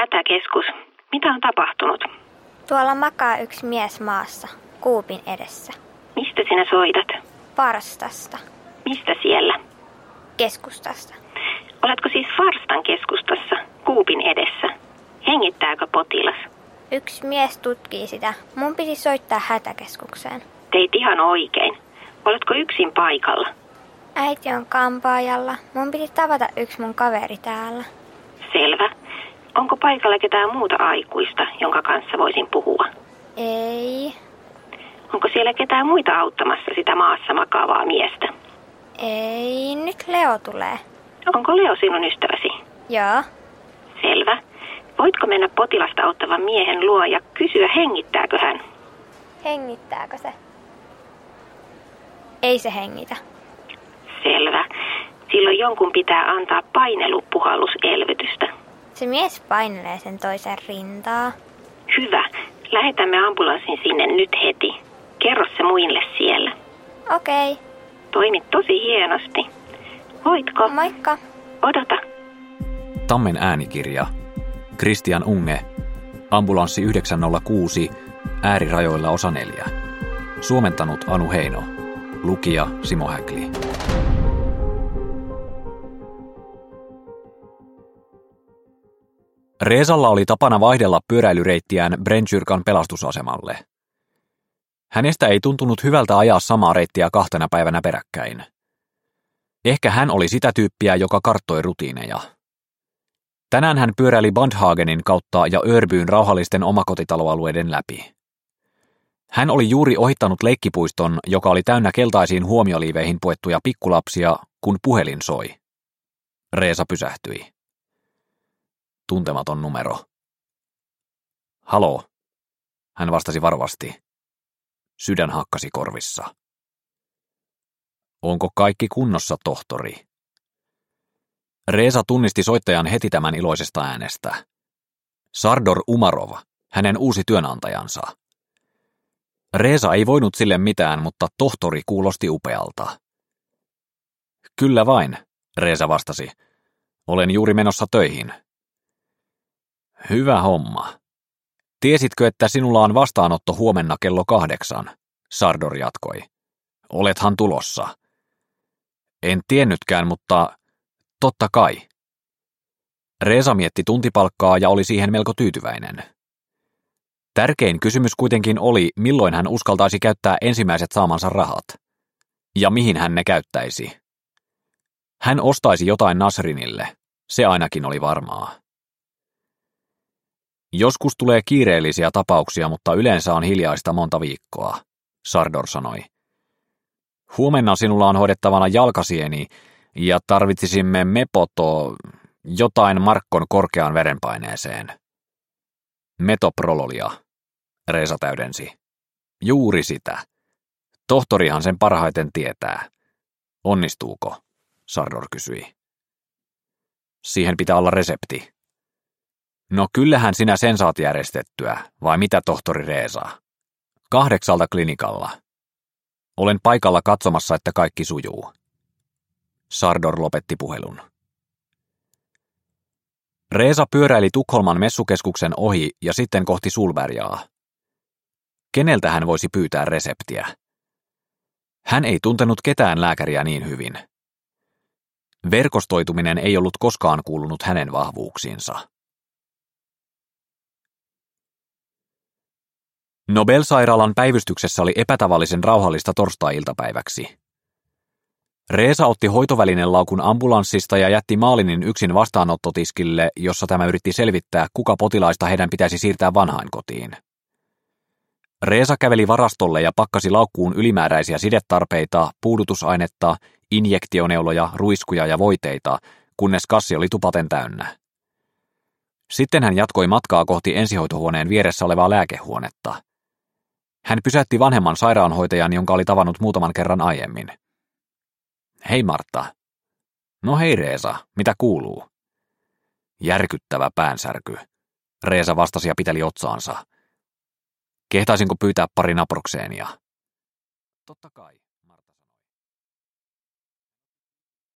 Hätäkeskus. Mitä on tapahtunut? Tuolla makaa yksi mies maassa, kuupin edessä. Mistä sinä soitat? Farstasta. Mistä siellä? Keskustasta. Oletko siis Farstan keskustassa, kuupin edessä? Hengittääkö potilas? Yksi mies tutkii sitä. Mun piti soittaa hätäkeskukseen. Teit ihan oikein. Oletko yksin paikalla? Äiti on kampaajalla. Mun piti tavata yksi mun kaveri täällä. Selvä. Onko paikalla ketään muuta aikuista, jonka kanssa voisin puhua? Ei. Onko siellä ketään muita auttamassa sitä maassa makaavaa miestä? Ei. Nyt Leo tulee. Onko Leo sinun ystäväsi? Joo. Selvä. Voitko mennä potilasta auttavan miehen luo ja kysyä, hengittääkö hän? Hengittääkö se? Ei se hengitä. Selvä. Silloin jonkun pitää antaa paineluppuhalluselvytystä. Se mies painelee sen toisen rintaa. Hyvä. Lähetämme ambulanssin sinne nyt heti. Kerro se muille siellä. Okei. Toimit tosi hienosti. Voitko? Moikka. Odota. Tammen äänikirja. Christian Unge. Ambulanssi 906. Äärirajoilla osa 4. Suomentanut Anu Heino. Lukija Simo Häkli. Reesalla oli tapana vaihdella pyöräilyreittiään Brentjyrkan pelastusasemalle. Hänestä ei tuntunut hyvältä ajaa samaa reittiä 2 päivänä peräkkäin. Ehkä hän oli sitä tyyppiä, joka karttoi rutiineja. Tänään hän pyöräili Bandhagenin kautta ja Örbyn rauhallisten omakotitaloalueiden läpi. Hän oli juuri ohittanut leikkipuiston, joka oli täynnä keltaisiin huomioliiveihin puettuja pikkulapsia, kun puhelin soi. Reesa pysähtyi. Tuntematon numero. Haloo, hän vastasi varovasti. Sydän hakkasi korvissa. Onko kaikki kunnossa, tohtori? Reesa tunnisti soittajan heti tämän iloisesta äänestä. Sardor Umarov, hänen uusi työnantajansa. Reesa ei voinut sille mitään, mutta tohtori kuulosti upealta. Kyllä vain, Reesa vastasi. Olen juuri menossa töihin. Hyvä homma. Tiesitkö, että sinulla on vastaanotto huomenna kello 8? Sardor jatkoi. Olethan tulossa. En tiennytkään, mutta totta kai. Reesa mietti tuntipalkkaa ja oli siihen melko tyytyväinen. Tärkein kysymys kuitenkin oli, milloin hän uskaltaisi käyttää ensimmäiset saamansa rahat. Ja mihin hän ne käyttäisi. Hän ostaisi jotain Nasrinille. Se ainakin oli varmaa. Joskus tulee kiireellisiä tapauksia, mutta yleensä on hiljaista monta viikkoa, Sardor sanoi. Huomenna sinulla on hoidettavana jalkasieni ja tarvitsisimme jotain Markkon korkeaan verenpaineeseen. Metoprololia, Reesa täydensi. Juuri sitä. Tohtorihan sen parhaiten tietää. Onnistuuko? Sardor kysyi. Siihen pitää olla resepti. No kyllähän sinä sen saat järjestettyä, vai mitä tohtori Reesa? 8 klinikalla. Olen paikalla katsomassa, että kaikki sujuu. Sardor lopetti puhelun. Reesa pyöräili Tukholman messukeskuksen ohi ja sitten kohti Sulbergaa. Keneltä hän voisi pyytää reseptiä? Hän ei tuntenut ketään lääkäriä niin hyvin. Verkostoituminen ei ollut koskaan kuulunut hänen vahvuuksiinsa. Nobel-sairaalan päivystyksessä oli epätavallisen rauhallista torstai-iltapäiväksi. Reesa otti hoitovälinelaukun ambulanssista ja jätti Malinin yksin vastaanottotiskille, jossa tämä yritti selvittää, kuka potilaista heidän pitäisi siirtää vanhainkotiin. Reesa käveli varastolle ja pakkasi laukkuun ylimääräisiä sidetarpeita, puudutusainetta, injektioneuloja, ruiskuja ja voiteita, kunnes kassi oli tupaten täynnä. Sitten hän jatkoi matkaa kohti ensihoitohuoneen vieressä olevaa lääkehuonetta. Hän pysäytti vanhemman sairaanhoitajan, jonka oli tavannut muutaman kerran aiemmin. Hei Martta. No hei Reesa, mitä kuuluu? Järkyttävä päänsärky. Reesa vastasi ja piteli otsaansa. Kehtaisinko pyytää pari naprokseenia? Totta kai.